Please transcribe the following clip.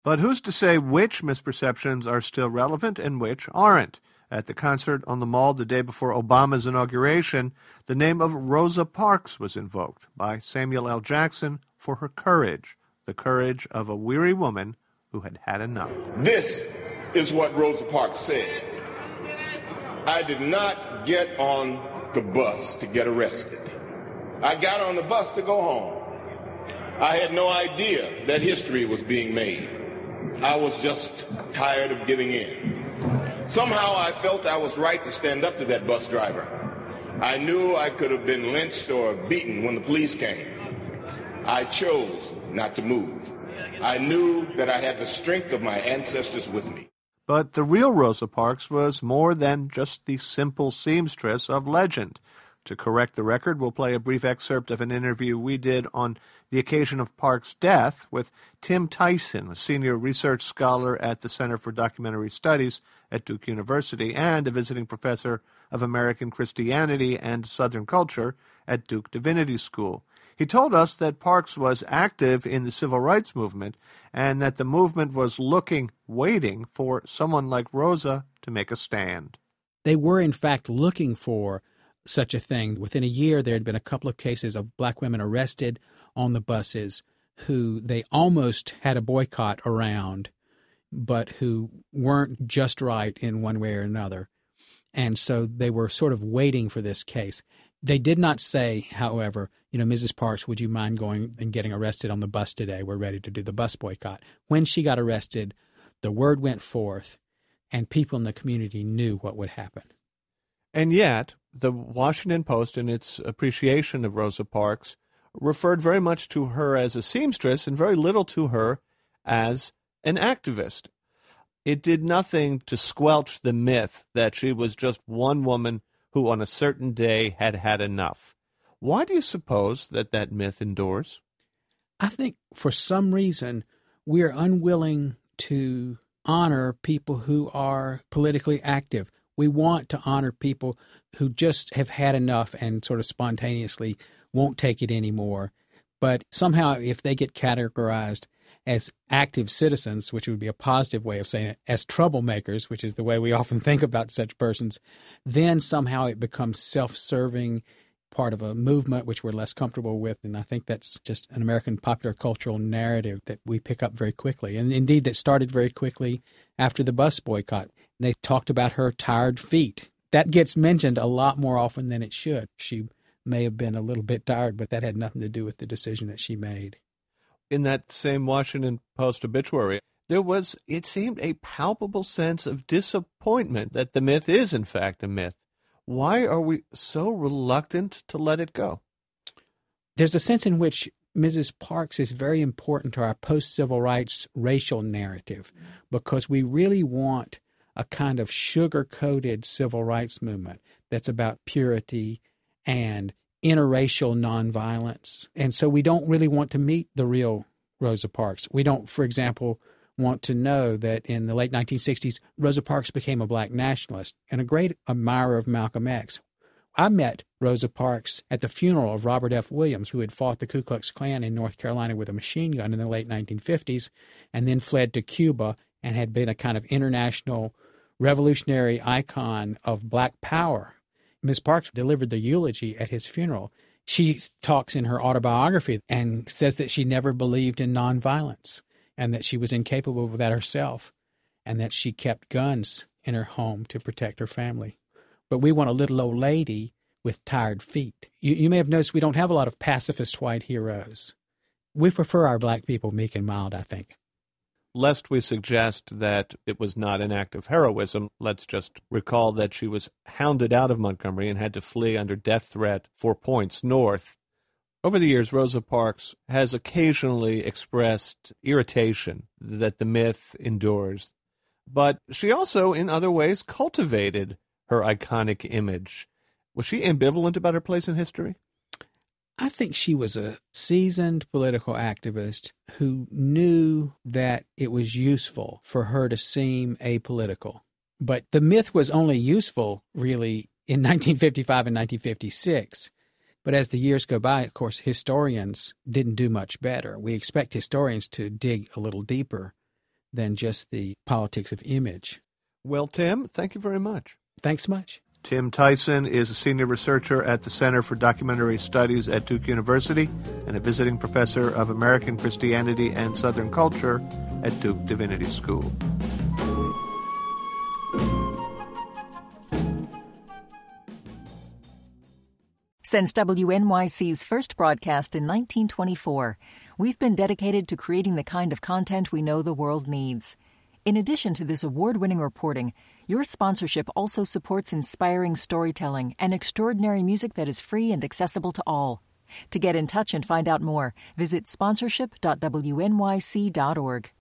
But who's to say which misperceptions are still relevant and which aren't? At the concert on the Mall the day before Obama's inauguration, the name of Rosa Parks was invoked by Samuel L. Jackson for her courage, the courage of a weary woman who had had enough. This is what Rosa Parks said. I did not get on the bus to get arrested. I got on the bus to go home. I had no idea that history was being made. I was just tired of giving in. Somehow I felt I was right to stand up to that bus driver. I knew I could have been lynched or beaten when the police came. I chose not to move. I knew that I had the strength of my ancestors with me. But the real Rosa Parks was more than just the simple seamstress of legend. To correct the record, we'll play a brief excerpt of an interview we did on the occasion of Parks' death with Tim Tyson, a senior research scholar at the Center for Documentary Studies at Duke University and a visiting professor of American Christianity and Southern Culture at Duke Divinity School. He told us that Parks was active in the civil rights movement and that the movement was waiting for someone like Rosa to make a stand. They were, in fact, looking for such a thing. Within a year, there had been a couple of cases of black women arrested on the buses who they almost had a boycott around, but who weren't just right in one way or another. And so they were sort of waiting for this case. They did not say, however, Mrs. Parks, would you mind going and getting arrested on the bus today? We're ready to do the bus boycott. When she got arrested, the word went forth, and people in the community knew what would happen. And yet, the Washington Post, in its appreciation of Rosa Parks, referred very much to her as a seamstress and very little to her as an activist. It did nothing to squelch the myth that she was just one woman who on a certain day had had enough. Why do you suppose that myth endures? I think for some reason we are unwilling to honor people who are politically active. We want to honor people who just have had enough and sort of spontaneously won't take it anymore. But somehow if they get categorized as active citizens, which would be a positive way of saying it, as troublemakers, which is the way we often think about such persons, then somehow it becomes self-serving, part of a movement which we're less comfortable with. And I think that's just an American popular cultural narrative that we pick up very quickly. And indeed, that started very quickly after the bus boycott. They talked about her tired feet. That gets mentioned a lot more often than it should. She may have been a little bit tired, but that had nothing to do with the decision that she made. In that same Washington Post obituary, there was, it seemed, a palpable sense of disappointment that the myth is, in fact, a myth. Why are we so reluctant to let it go? There's a sense in which Mrs. Parks is very important to our post-civil rights racial narrative because we really want a kind of sugar-coated civil rights movement that's about purity and interracial nonviolence. And so we don't really want to meet the real Rosa Parks. We don't, for example, want to know that in the late 1960s, Rosa Parks became a black nationalist and a great admirer of Malcolm X. I met Rosa Parks at the funeral of Robert F. Williams, who had fought the Ku Klux Klan in North Carolina with a machine gun in the late 1950s and then fled to Cuba and had been a kind of international revolutionary icon of black power. Ms. Parks delivered the eulogy at his funeral. She talks in her autobiography and says that she never believed in nonviolence and that she was incapable of that herself and that she kept guns in her home to protect her family. But we want a little old lady with tired feet. You may have noticed we don't have a lot of pacifist white heroes. We prefer our black people meek and mild, I think. Lest we suggest that it was not an act of heroism, let's just recall that she was hounded out of Montgomery and had to flee under death threat 4 points north. Over the years, Rosa Parks has occasionally expressed irritation that the myth endures, but she also, in other ways, cultivated her iconic image. Was she ambivalent about her place in history? I think she was a seasoned political activist who knew that it was useful for her to seem apolitical. But the myth was only useful, really, in 1955 and 1956. But as the years go by, of course, historians didn't do much better. We expect historians to dig a little deeper than just the politics of image. Well, Tim, thank you very much. Thanks much. Tim Tyson is a senior researcher at the Center for Documentary Studies at Duke University and a visiting professor of American Christianity and Southern Culture at Duke Divinity School. Since WNYC's first broadcast in 1924, we've been dedicated to creating the kind of content we know the world needs. In addition to this award-winning reporting, your sponsorship also supports inspiring storytelling and extraordinary music that is free and accessible to all. To get in touch and find out more, visit sponsorship.wnyc.org.